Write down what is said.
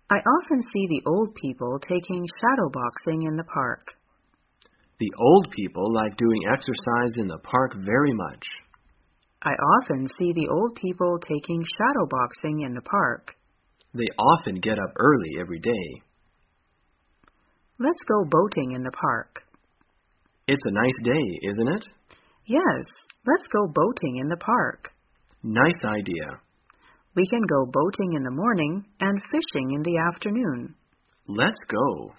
I often see the old people taking shadow boxing in the park. The old people like doing exercise in the park very much. I often see the old people taking shadow boxing in the park. They often get up early every day. Let's go boating in the park. It's a nice day, isn't it? Yes, let's go boating in the park. Nice idea. We can go boating in the morning and fishing in the afternoon. Let's go.